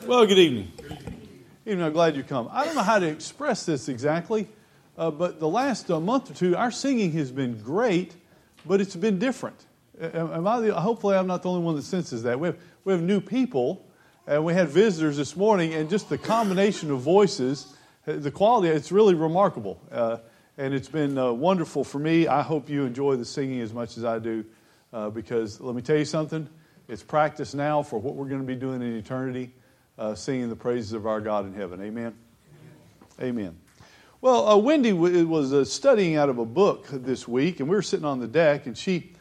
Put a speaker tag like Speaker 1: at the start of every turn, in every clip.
Speaker 1: Well, good evening. Evening, I'm glad you come. I don't know how to express this exactly, but the last month or two, our singing has been great, but it's been different. Hopefully, I'm not the only one that senses that. We have new people, and we had visitors this morning, and just the combination of voices, the quality, it's really remarkable. And it's been wonderful for me. I hope you enjoy the singing as much as I do, because let me tell you something. It's practice now for what we're going to be doing in eternity, singing the praises of our God in heaven. Amen? Amen. Well, Wendy was studying out of a book this week, and we were sitting on the deck, and she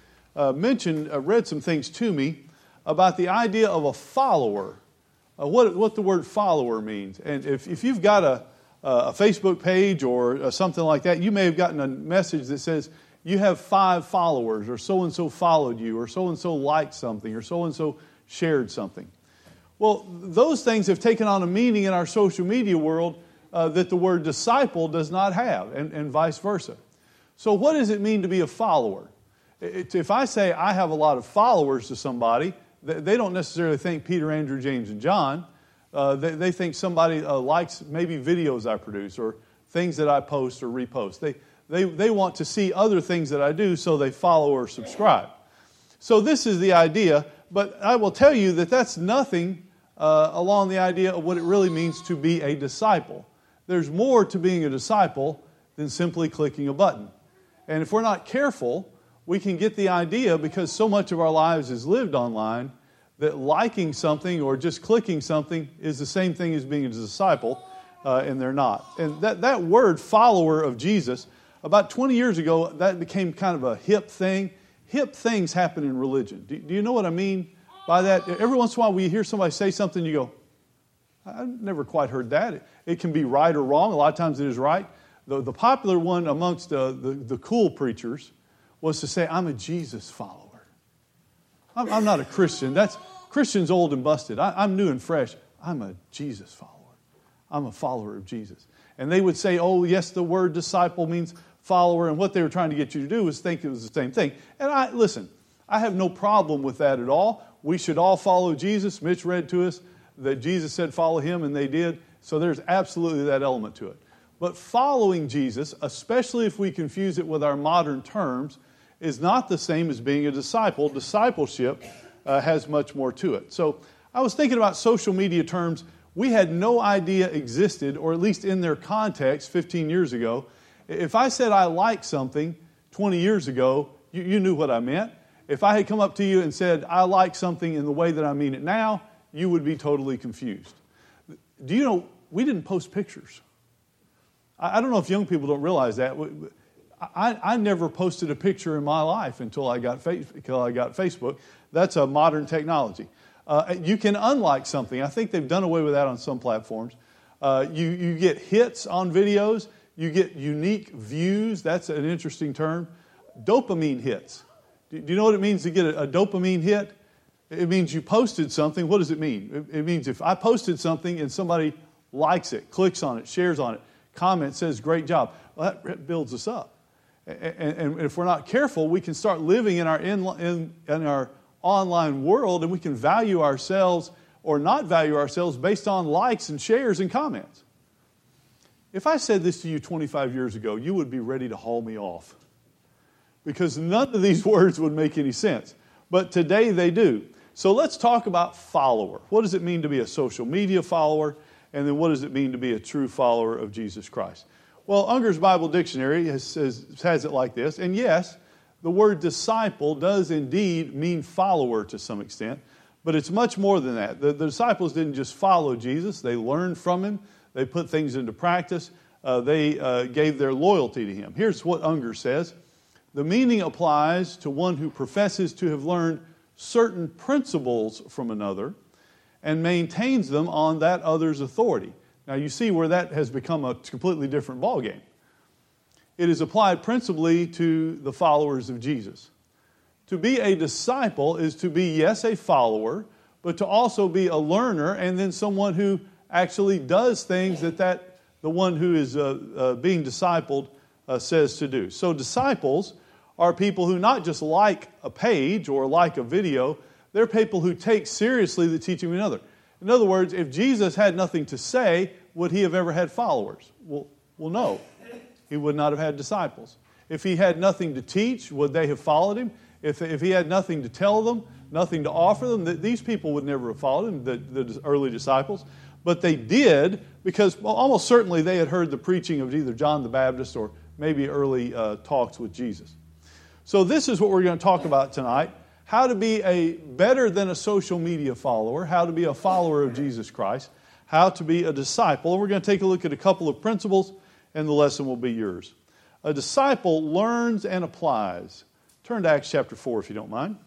Speaker 1: read some things to me about the idea of a follower, what the word follower means. And if you've got a Facebook page or something like that, you may have gotten a message that says, you have 5 followers, or so-and-so followed you, or so-and-so liked something, or so-and-so shared something. Well, those things have taken on a meaning in our social media world that the word disciple does not have, and vice versa. So what does it mean to be a follower? If I say I have a lot of followers to somebody, they don't necessarily think Peter, Andrew, James, and John. They think somebody likes maybe videos I produce or things that I post or repost. They want to see other things that I do, so they follow or subscribe. So this is the idea, but I will tell you that that's nothing along the idea of what it really means to be a disciple. There's more to being a disciple than simply clicking a button. And if we're not careful, we can get the idea, because so much of our lives is lived online, that liking something or just clicking something is the same thing as being a disciple, and they're not. And that word, follower of Jesus, about 20 years ago, that became kind of a hip thing. Hip things happen in religion. Do you know what I mean by that? Every once in a while we hear somebody say something, you go, I've never quite heard that. It can be right or wrong. A lot of times it is right. The popular one amongst the cool preachers was to say, I'm a Jesus follower. I'm not a Christian. Christian's old and busted. I'm new and fresh. I'm a Jesus follower. I'm a follower of Jesus. And they would say, oh, yes, the word disciple means follower. And what they were trying to get you to do was think it was the same thing. And I have no problem with that at all. We should all follow Jesus. Mitch read to us that Jesus said follow him, and they did. So there's absolutely that element to it. But following Jesus, especially if we confuse it with our modern terms, is not the same as being a disciple. Discipleship has much more to it. So I was thinking about social media terms we had no idea existed, or at least in their context 15 years ago. If I said I like something 20 years ago, you knew what I meant. If I had come up to you and said I like something in the way that I mean it now, you would be totally confused. Do you know, we didn't post pictures. I don't know if young people don't realize that. I never posted a picture in my life until I got Facebook. That's a modern technology. You can unlike something. I think they've done away with that on some platforms. You get hits on videos. You get unique views. That's an interesting term. Dopamine hits. Do you know what it means to get a dopamine hit? It means you posted something. What does it mean? It means if I posted something and somebody likes it, clicks on it, shares on it, comments, says, great job, well, that builds us up. And if we're not careful, we can start living in our online world, and we can value ourselves or not value ourselves based on likes and shares and comments. If I said this to you 25 years ago, you would be ready to haul me off, because none of these words would make any sense. But today they do. So let's talk about follower. What does it mean to be a social media follower? And then what does it mean to be a true follower of Jesus Christ? Well, Unger's Bible Dictionary has it like this. And yes, the word disciple does indeed mean follower to some extent, but it's much more than that. The disciples didn't just follow Jesus. They learned from him. They put things into practice. They gave their loyalty to him. Here's what Unger says. The meaning applies to one who professes to have learned certain principles from another and maintains them on that other's authority. Now you see where that has become a completely different ballgame. It is applied principally to the followers of Jesus. To be a disciple is to be, yes, a follower, but to also be a learner, and then someone who actually does things that the one who is being discipled says to do. So disciples are people who not just like a page or like a video, they're people who take seriously the teaching of another. In other words, if Jesus had nothing to say, would he have ever had followers? Well, no. He would not have had disciples. If he had nothing to teach, would they have followed him? If he had nothing to tell them, nothing to offer them, these people would never have followed him, the early disciples. But they did because almost certainly they had heard the preaching of either John the Baptist or maybe early talks with Jesus. So this is what we're going to talk about tonight. How to be a better than a social media follower, how to be a follower of Jesus Christ, how to be a disciple. And we're going to take a look at a couple of principles, and the lesson will be yours. A disciple learns and applies. Turn to Acts chapter 4 if you don't mind.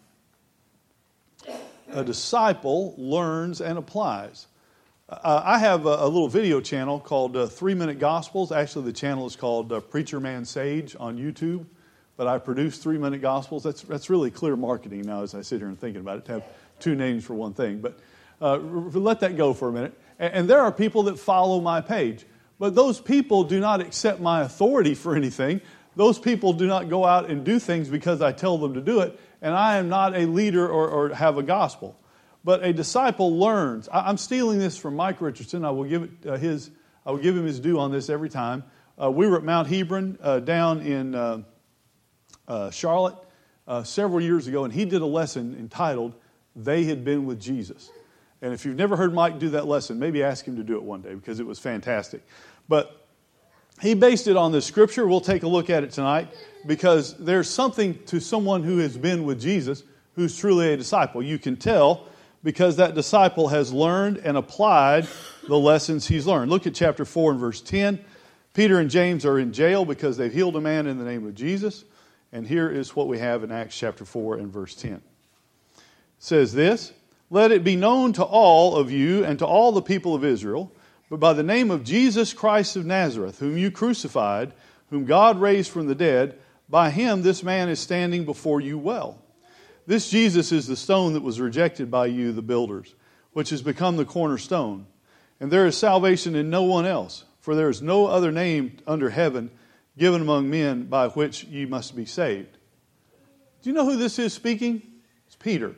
Speaker 1: A disciple learns and applies. I have a little video channel called 3 Minute Gospels. Actually, the channel is called Preacher Man Sage on YouTube. But I produce 3 Minute Gospels. That's really clear marketing now as I sit here and thinking about it, to have two names for one thing. But let that go for a minute. And there are people that follow my page. But those people do not accept my authority for anything. Those people do not go out and do things because I tell them to do it. And I am not a leader or have a gospel. But a disciple learns. I'm stealing this from Mike Richardson. I will give him his due on this every time. We were at Mount Hebron down in Charlotte several years ago, and he did a lesson entitled, They Had Been with Jesus. And if you've never heard Mike do that lesson, maybe ask him to do it one day because it was fantastic. But he based it on this scripture. We'll take a look at it tonight because there's something to someone who has been with Jesus who's truly a disciple. You can tell because that disciple has learned and applied the lessons he's learned. Look at chapter 4 and verse 10. Peter and James are in jail because they've healed a man in the name of Jesus. And here is what we have in Acts chapter 4 and verse 10. It says this, Let it be known to all of you and to all the people of Israel, but by the name of Jesus Christ of Nazareth, whom you crucified, whom God raised from the dead, by him this man is standing before you well. This Jesus is the stone that was rejected by you, the builders, which has become the cornerstone. And there is salvation in no one else, for there is no other name under heaven given among men by which ye must be saved. Do you know who this is speaking? It's Peter.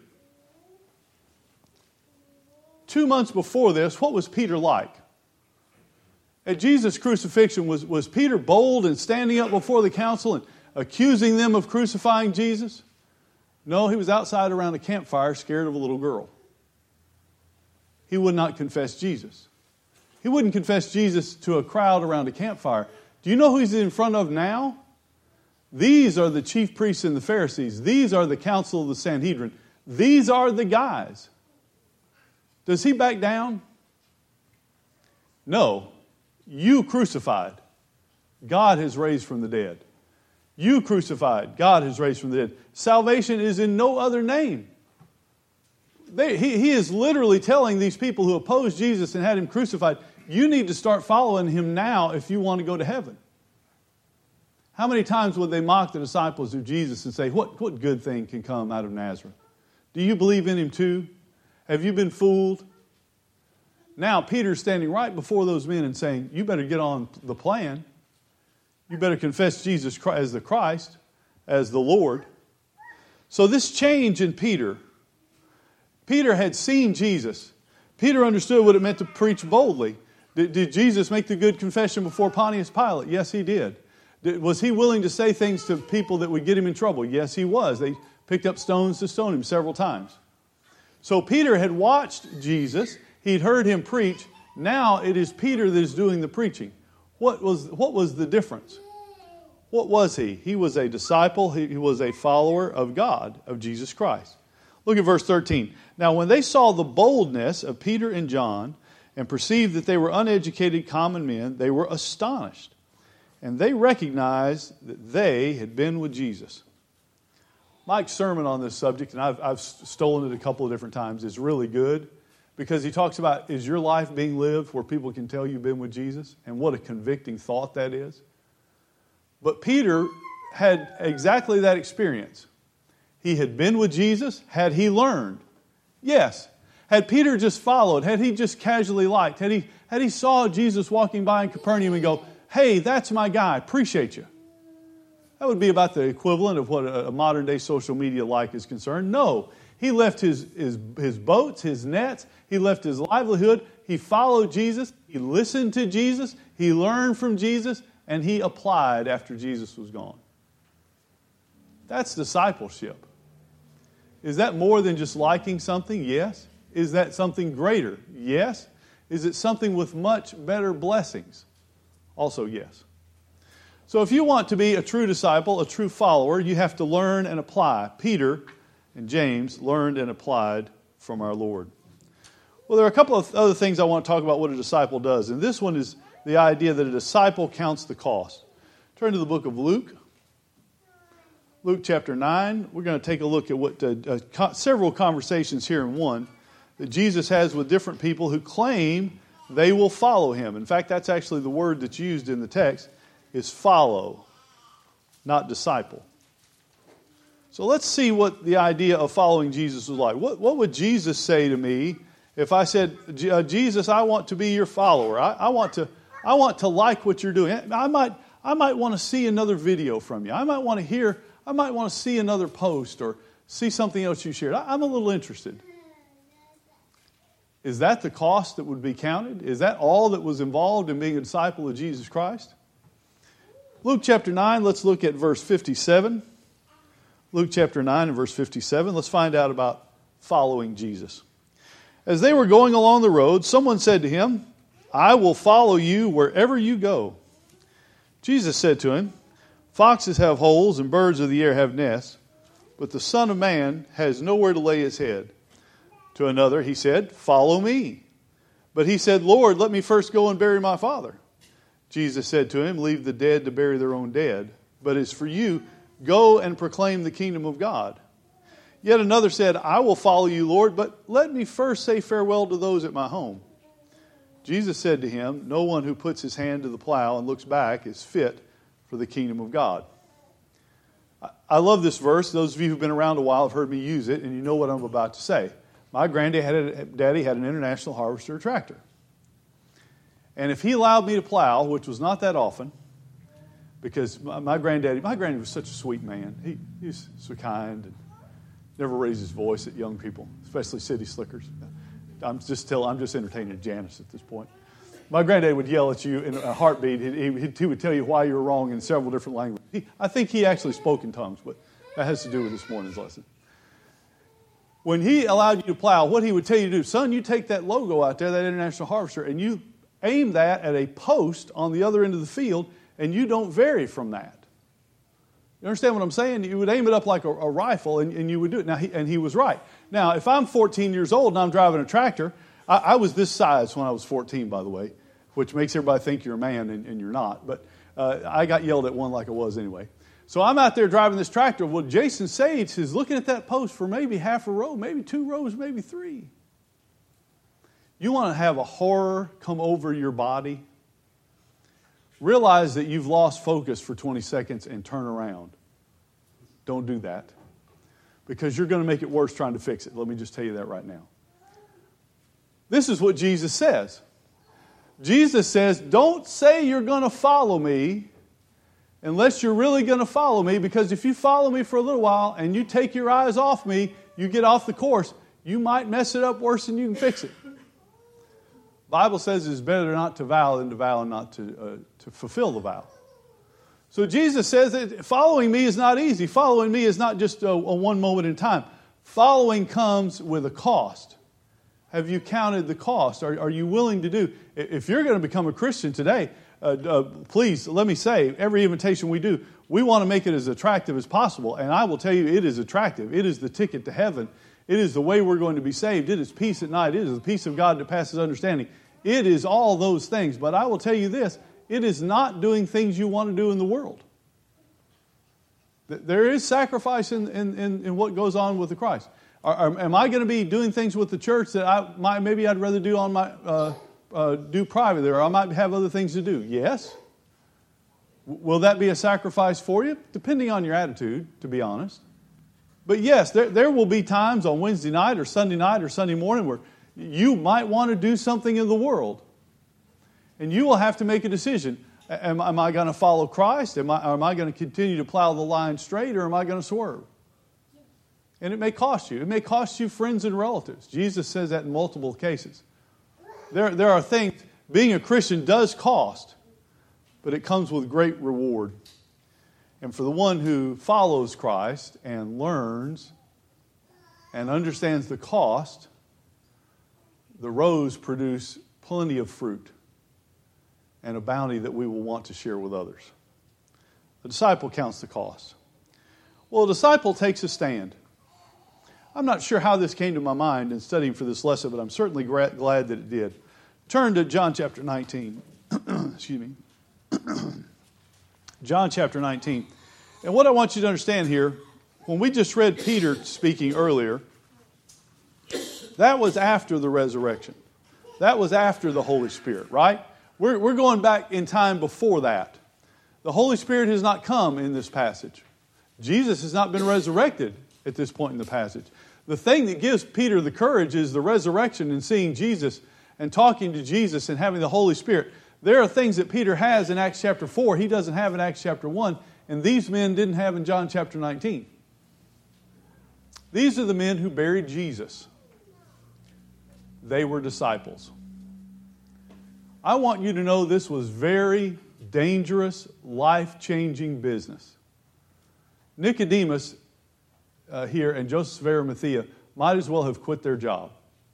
Speaker 1: 2 months before this, what was Peter like? At Jesus' crucifixion, was Peter bold and standing up before the council and accusing them of crucifying Jesus? No, he was outside around a campfire scared of a little girl. He would not confess Jesus. He wouldn't confess Jesus to a crowd around a campfire. Do you know who he's in front of now? These are the chief priests and the Pharisees. These are the council of the Sanhedrin. These are the guys. Does he back down? No. You crucified. God has raised from the dead. You crucified. God has raised from the dead. Salvation is in no other name. He is literally telling these people who opposed Jesus and had him crucified, you need to start following him now if you want to go to heaven. How many times would they mock the disciples of Jesus and say, what good thing can come out of Nazareth? Do you believe in him too? Have you been fooled? Now Peter's standing right before those men and saying, you better get on the plan. You better confess Jesus as the Christ, as the Lord. So this change in Peter had seen Jesus. Peter understood what it meant to preach boldly. Did Jesus make the good confession before Pontius Pilate? Yes, he did. Was he willing to say things to people that would get him in trouble? Yes, he was. They picked up stones to stone him several times. So Peter had watched Jesus. He'd heard him preach. Now it is Peter that is doing the preaching. What was the difference? What was he? He was a disciple. He was a follower of God, of Jesus Christ. Look at verse 13. Now when they saw the boldness of Peter and John and perceived that they were uneducated common men, they were astonished. And they recognized that they had been with Jesus. Mike's sermon on this subject, and I've stolen it a couple of different times, is really good because he talks about, is your life being lived where people can tell you've been with Jesus? And what a convicting thought that is. But Peter had exactly that experience. He had been with Jesus. Had he learned? Yes. Had Peter just followed? Had he just casually liked? Had he saw Jesus walking by in Capernaum and go, hey, that's my guy, appreciate you. That would be about the equivalent of what a modern day social media like is concerned. No, He left his boats, his nets. He left his livelihood. He followed Jesus. He listened to Jesus. He learned from Jesus. And he applied after Jesus was gone. That's discipleship. Is that more than just liking something? Yes. Is that something greater? Yes. Is it something with much better blessings? Also, yes. So if you want to be a true disciple, a true follower, you have to learn and apply. Peter and James learned and applied from our Lord. Well, there are a couple of other things I want to talk about what a disciple does. And this one is the idea that a disciple counts the cost. Turn to the book of Luke. Luke chapter 9. We're going to take a look at what several conversations here in one that Jesus has with different people who claim they will follow him. In fact, that's actually the word that's used in the text, is follow, not disciple. So let's see what the idea of following Jesus was like. What would Jesus say to me if I said, Jesus, I want to be your follower. I want to like what you're doing. I might want to see another video from you. I might want to see another post or see something else you shared. I'm a little interested. Is that the cost that would be counted? Is that all that was involved in being a disciple of Jesus Christ? Luke chapter 9, let's look at verse 57. Luke chapter 9 and verse 57. Let's find out about following Jesus. As they were going along the road, someone said to him, I will follow you wherever you go. Jesus said to him, foxes have holes and birds of the air have nests, but the Son of Man has nowhere to lay his head. To another he said, follow me. But he said, Lord, let me first go and bury my father. Jesus said to him, leave the dead to bury their own dead. But as for you, go and proclaim the kingdom of God. Yet another said, I will follow you, Lord, but let me first say farewell to those at my home. Jesus said to him, no one who puts his hand to the plow and looks back is fit for the kingdom of God. I love this verse. Those of you who've been around a while have heard me use it, and you know what I'm about to say. My granddaddy had an International Harvester tractor. And if he allowed me to plow, which was not that often, because my granddaddy was such a sweet man. He's so kind and never raised his voice at young people, especially city slickers. I'm just entertaining Janice at this point. My granddaddy would yell at you in a heartbeat. He would tell you why you were wrong in several different languages. I think he actually spoke in tongues, but that has to do with this morning's lesson. When he allowed you to plow, what he would tell you to do, son, you take that logo out there, that International Harvester, and you aim that at a post on the other end of the field, and you don't vary from that. You understand what I'm saying? You would aim it up like a rifle, and you would do it. Now, he was right. Now, if I'm 14 years old and I'm driving a tractor, I was this size when I was 14, by the way, which makes everybody think you're a man, and you're not. But I got yelled at one like I was anyway. So I'm out there driving this tractor. Well, Jason Sage is looking at that post for maybe half a row, maybe 2 rows, maybe 3. You want to have a horror come over your body? Realize that you've lost focus for 20 seconds and turn around. Don't do that. Because you're going to make it worse trying to fix it. Let me just tell you that right now. This is what Jesus says. Jesus says, don't say you're going to follow me unless you're really going to follow me, because if you follow me for a little while and you take your eyes off me, you get off the course, you might mess it up worse than you can fix it. The Bible says it's better not to vow than to vow and not to fulfill the vow. So Jesus says that following me is not easy. Following me is not just a one moment in time. Following comes with a cost. Have you counted the cost? Are you willing to do? If you're going to become a Christian today, please, let me say, every invitation we do, we want to make it as attractive as possible. And I will tell you, it is attractive. It is the ticket to heaven. It is the way we're going to be saved. It is peace at night. It is the peace of God that passes understanding. It is all those things. But I will tell you this, it is not doing things you want to do in the world. There is sacrifice in what goes on with the Christ. Am I going to be doing things with the church that maybe I'd rather do on my do privately, or I might have other things to do? Yes. Will that be a sacrifice for you? Depending on your attitude, to be honest. But yes, there will be times on Wednesday night or Sunday morning where you might want to do something in the world. And you will have to make a decision. Am I going to follow Christ? Am I going to continue to plow the line straight, or am I going to swerve? And it may cost you. It may cost you friends and relatives. Jesus says that in multiple cases. There are things, being a Christian does cost, but it comes with great reward. And for the one who follows Christ and learns and understands the cost, the rows produce plenty of fruit and a bounty that we will want to share with others. The disciple counts the cost. Well, a disciple takes a stand. I'm not sure how this came to my mind in studying for this lesson, but I'm certainly glad that it did. Turn to John chapter 19. Excuse me. John chapter 19. And what I want you to understand here, when we just read Peter speaking earlier, that was after the resurrection. That was after the Holy Spirit, right? We're going back in time before that. The Holy Spirit has not come in this passage. Jesus has not been resurrected at this point in the passage. The thing that gives Peter the courage is the resurrection and seeing Jesus and talking to Jesus and having the Holy Spirit. There are things that Peter has in Acts chapter 4 he doesn't have in Acts chapter 1, and these men didn't have in John chapter 19. These are the men who buried Jesus. They were disciples. I want you to know this was very dangerous, life-changing business. Nicodemus here and Joseph of Arimathea might as well have quit their job.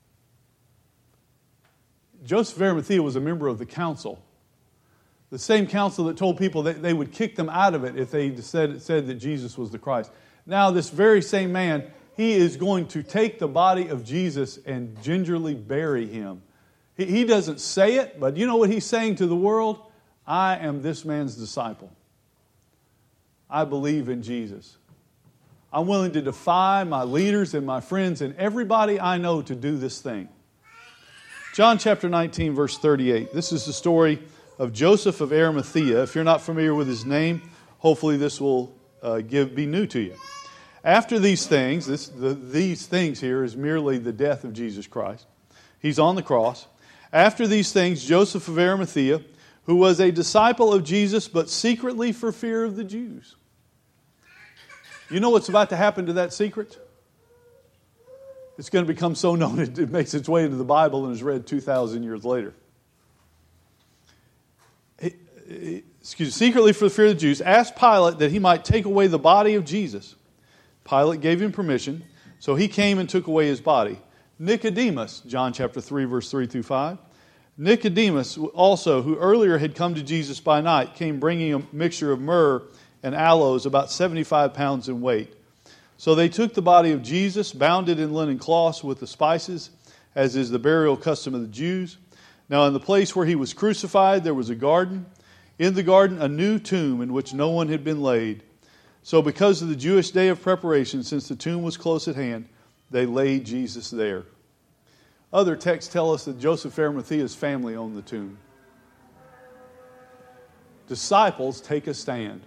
Speaker 1: Joseph of Arimathea was a member of the council. The same council that told people that they would kick them out of it if they said that Jesus was the Christ. Now this very same man, he is going to take the body of Jesus and gingerly bury him. He doesn't say it, but you know what he's saying to the world? I am this man's disciple. I believe in Jesus. I'm willing to defy my leaders and my friends and everybody I know to do this thing. John chapter 19, verse 38. This is the story of Joseph of Arimathea. If you're not familiar with his name, hopefully this will be new to you. After these things, these things here is merely the death of Jesus Christ. He's on the cross. After these things, Joseph of Arimathea, who was a disciple of Jesus, but secretly for fear of the Jews. You know what's about to happen to that secret? It's going to become so known it makes its way into the Bible and is read 2,000 years later. Secretly for the fear of the Jews, asked Pilate that he might take away the body of Jesus. Pilate gave him permission, so he came and took away his body. Nicodemus, John chapter 3, verse 3 through 5. Nicodemus also, who earlier had come to Jesus by night, came bringing a mixture of myrrh and aloes, about 75 pounds in weight. So they took the body of Jesus, bound it in linen cloths with the spices, as is the burial custom of the Jews. Now in the place where he was crucified, there was a garden. In the garden, a new tomb in which no one had been laid. So because of the Jewish day of preparation, since the tomb was close at hand, they laid Jesus there. Other texts tell us that Joseph of Arimathea's family owned the tomb. Disciples take a stand.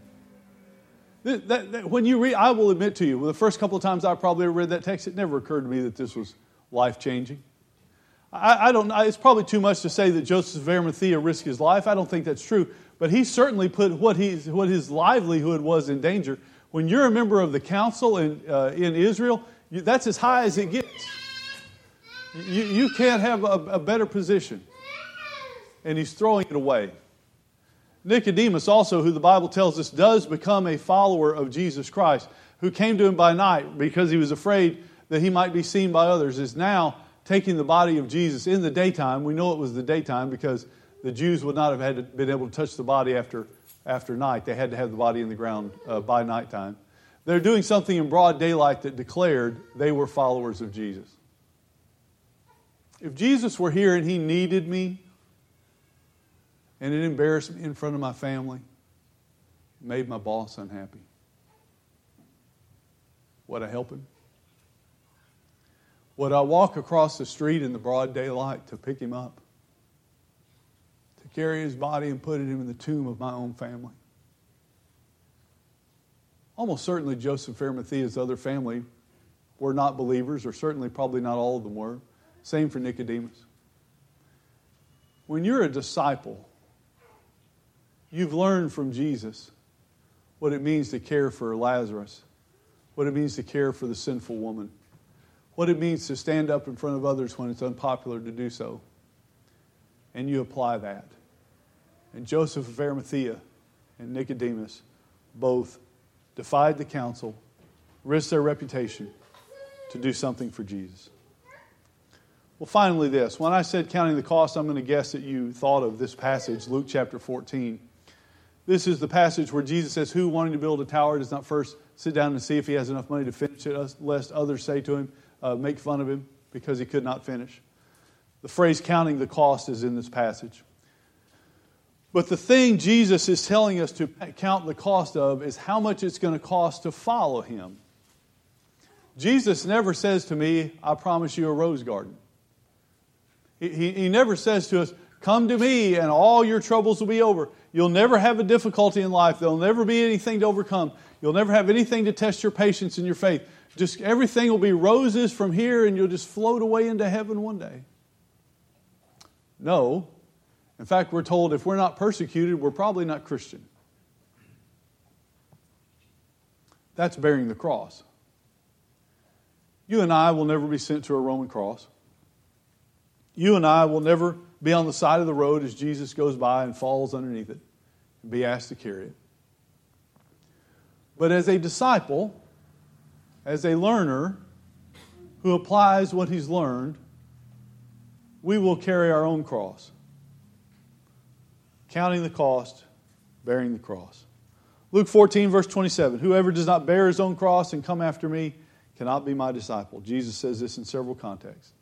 Speaker 1: When you read, I will admit to you, the first couple of times I probably read that text, it never occurred to me that this was life-changing. I don't. It's probably too much to say that Joseph of Arimathea risked his life. I don't think that's true. But he certainly put what his livelihood was in danger. When you're a member of the council in Israel, that's as high as it gets. You can't have a better position. And he's throwing it away. Nicodemus also, who the Bible tells us does become a follower of Jesus Christ, who came to him by night because he was afraid that he might be seen by others, is now taking the body of Jesus in the daytime. We know it was the daytime because the Jews would not have been able to touch the body after night. They had to have the body in the ground by nighttime. They're doing something in broad daylight that declared they were followers of Jesus. If Jesus were here and he needed me, and it embarrassed me in front of my family, made my boss unhappy, would I help him? Would I walk across the street in the broad daylight to pick him up? To carry his body and put him in the tomb of my own family? Almost certainly Joseph of Arimathea's other family were not believers, or certainly probably not all of them were. Same for Nicodemus. When you're a disciple, you've learned from Jesus what it means to care for Lazarus what it means to care for the sinful woman, what it means to stand up in front of others when it's unpopular to do so. And you apply that. And Joseph of Arimathea and Nicodemus both defied the council, risked their reputation to do something for Jesus. Well, finally this. When I said counting the cost, I'm going to guess that you thought of this passage, Luke chapter 14. This is the passage where Jesus says, who wanting to build a tower does not first sit down and see if he has enough money to finish it, lest others say to him, make fun of him because he could not finish. The phrase counting the cost is in this passage. But the thing Jesus is telling us to count the cost of is how much it's going to cost to follow him. Jesus never says to me, I promise you a rose garden. He never says to us, come to me and all your troubles will be over. You'll never have a difficulty in life. There'll never be anything to overcome. You'll never have anything to test your patience and your faith. Just everything will be roses from here and you'll just float away into heaven one day. No. In fact, we're told if we're not persecuted, we're probably not Christian. That's bearing the cross. You and I will never be sent to a Roman cross. You and I will never be on the side of the road as Jesus goes by and falls underneath it and be asked to carry it. But as a disciple, as a learner who applies what he's learned, we will carry our own cross. Counting the cost, bearing the cross. Luke 14, verse 27. Whoever does not bear his own cross and come after me cannot be my disciple. Jesus says this in several contexts.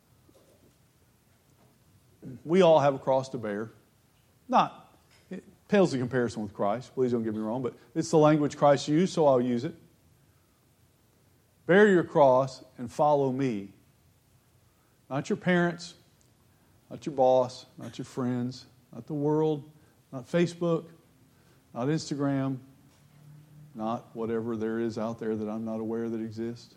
Speaker 1: We all have a cross to bear. It pales in comparison with Christ. Please don't get me wrong, but it's the language Christ used, so I'll use it. Bear your cross and follow me. Not your parents, not your boss, not your friends, not the world, not Facebook, not Instagram, not whatever there is out there that I'm not aware that exists.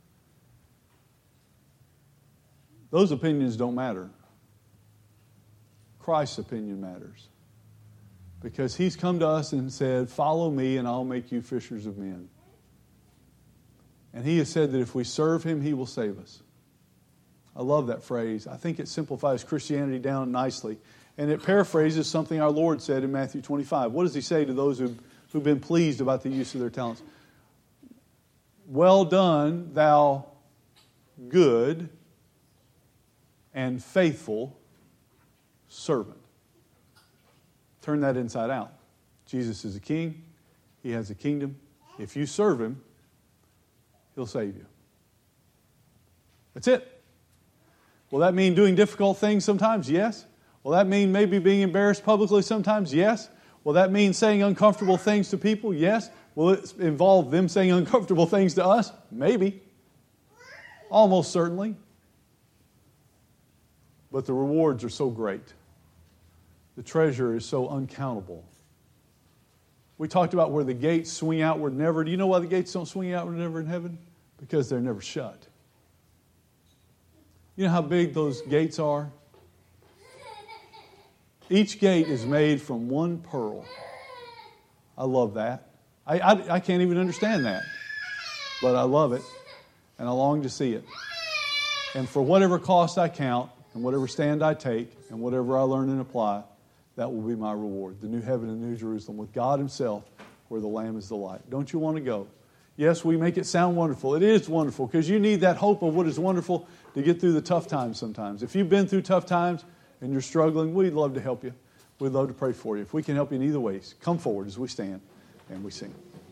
Speaker 1: Those opinions don't matter. Christ's opinion matters. Because he's come to us and said, follow me and I'll make you fishers of men. And he has said that if we serve him, he will save us. I love that phrase. I think it simplifies Christianity down nicely. And it paraphrases something our Lord said in Matthew 25. What does he say to those who've been pleased about the use of their talents? Well done, thou good and faithful servant. Turn that inside out. Jesus is a king. He has a kingdom. If you serve him, he'll save you. That's it. Will that mean doing difficult things sometimes? Yes. Will that mean maybe being embarrassed publicly sometimes? Yes. Will that mean saying uncomfortable things to people? Yes. Will it involve them saying uncomfortable things to us? Maybe. Almost certainly. But the rewards are so great. The treasure is so uncountable. We talked about where the gates swing outward never. Do you know why the gates don't swing outward never in heaven? Because they're never shut. You know how big those gates are? Each gate is made from one pearl. I love that. I can't even understand that. But I love it. And I long to see it. And for whatever cost I count, and whatever stand I take, and whatever I learn and apply, that will be my reward. The new heaven and new Jerusalem with God himself, where the Lamb is the light. Don't you want to go? Yes, we make it sound wonderful. It is wonderful because you need that hope of what is wonderful to get through the tough times sometimes. If you've been through tough times and you're struggling, we'd love to help you. We'd love to pray for you. If we can help you in either ways, come forward as we stand and we sing.